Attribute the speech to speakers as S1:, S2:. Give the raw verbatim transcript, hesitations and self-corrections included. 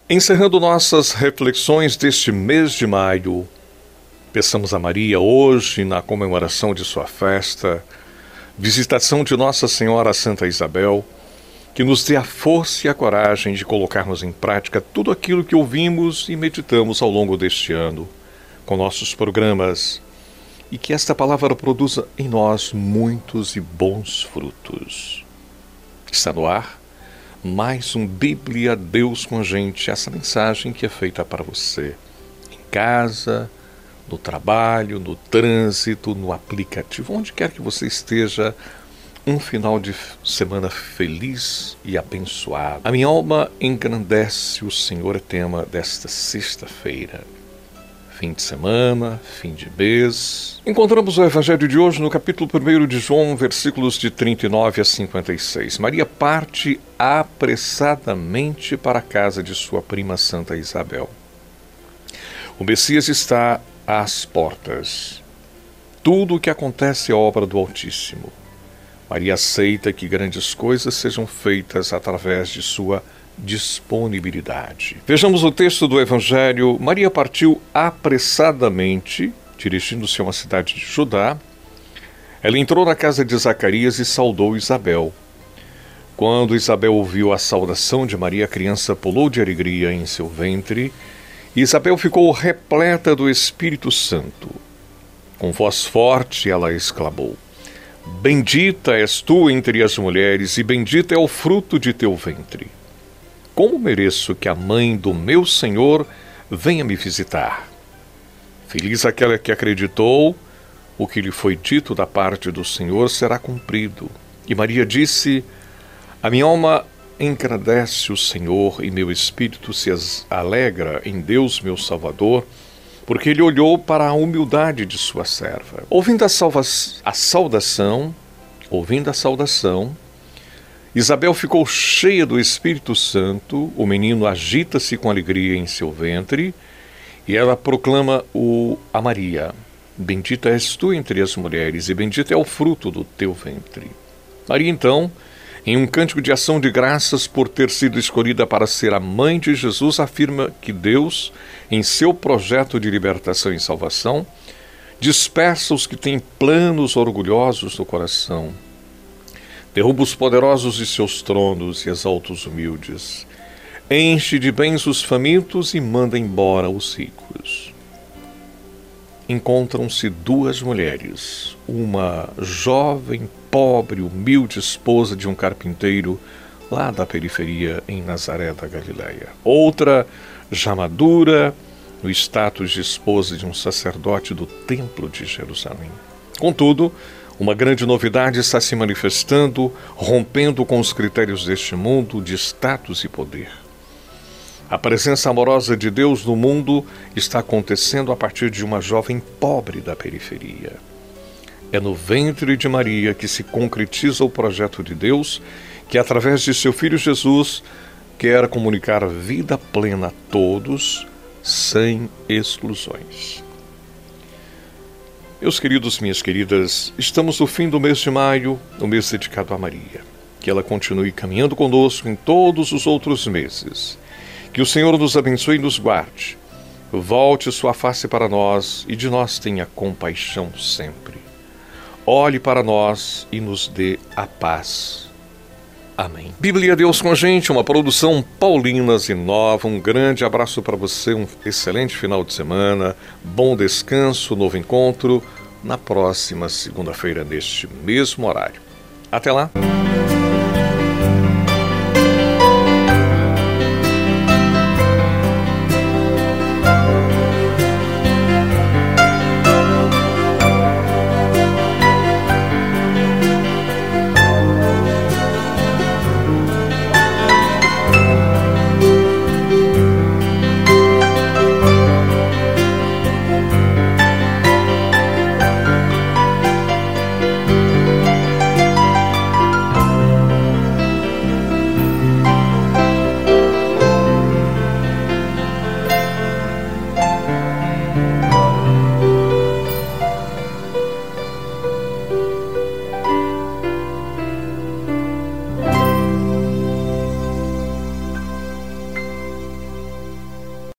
S1: Encerrando nossas reflexões deste mês de maio, peçamos a Maria hoje, na comemoração de sua festa, visitação de Nossa Senhora Santa Isabel, que nos dê a força e a coragem de colocarmos em prática tudo aquilo que ouvimos e meditamos ao longo deste ano, com nossos programas, e que esta palavra produza em nós muitos e bons frutos. Está no ar mais um Bíblia Deus com a gente, essa mensagem que é feita para você, em casa, no trabalho, no trânsito, no aplicativo, onde quer que você esteja. Um final de semana feliz e abençoado. A minha alma engrandece o Senhor, é tema desta sexta-feira. Fim de semana, fim de mês. Encontramos o Evangelho de hoje no capítulo primeiro de João, versículos de trinta e nove a cinquenta e seis. Maria parte apressadamente para a casa de sua prima Santa Isabel. O Messias está às portas. Tudo o que acontece é obra do Altíssimo. Maria aceita que grandes coisas sejam feitas através de sua disponibilidade. Vejamos o texto do Evangelho. Maria partiu apressadamente, dirigindo-se a uma cidade de Judá. Ela entrou na casa de Zacarias e saudou Isabel. Quando Isabel ouviu a saudação de Maria, a criança pulou de alegria em seu ventre, e Isabel ficou repleta do Espírito Santo. Com voz forte ela exclamou: Bendita és tu entre as mulheres, e bendito é o fruto de teu ventre. Como mereço que a mãe do meu Senhor venha me visitar? Feliz aquela que acreditou, o que lhe foi dito da parte do Senhor será cumprido. E Maria disse: A minha alma engrandece o Senhor, e meu espírito se alegra em Deus meu Salvador, porque ele olhou para a humildade de sua serva. Ouvindo a, salva... a saudação, ouvindo a saudação, Isabel ficou cheia do Espírito Santo, o menino agita-se com alegria em seu ventre, e ela proclama o a Maria: Bendita és tu entre as mulheres, e bendito é o fruto do teu ventre. Maria, então, em um cântico de ação de graças por ter sido escolhida para ser a mãe de Jesus, afirma que Deus, em seu projeto de libertação e salvação, dispersa os que têm planos orgulhosos no coração, derruba os poderosos de seus tronos e exalta os humildes, enche de bens os famintos e manda embora os ricos. Encontram-se duas mulheres, uma jovem, pobre, humilde esposa de um carpinteiro lá da periferia em Nazaré da Galileia. Outra, já madura, no status de esposa de um sacerdote do Templo de Jerusalém. Contudo, uma grande novidade está se manifestando, rompendo com os critérios deste mundo de status e poder. A presença amorosa de Deus no mundo está acontecendo a partir de uma jovem pobre da periferia. É no ventre de Maria que se concretiza o projeto de Deus, que através de seu Filho Jesus quer comunicar vida plena a todos, sem exclusões. Meus queridos, minhas queridas, estamos no fim do mês de maio, o mês dedicado a Maria. Que ela continue caminhando conosco em todos os outros meses. Que o Senhor nos abençoe e nos guarde. Volte sua face para nós e de nós tenha compaixão sempre. Olhe para nós e nos dê a paz. Amém. Bíblia Deus com a gente, uma produção Paulinas e Nova. Um grande abraço para você, um excelente final de semana, bom descanso, novo encontro na próxima segunda-feira neste mesmo horário. Até lá!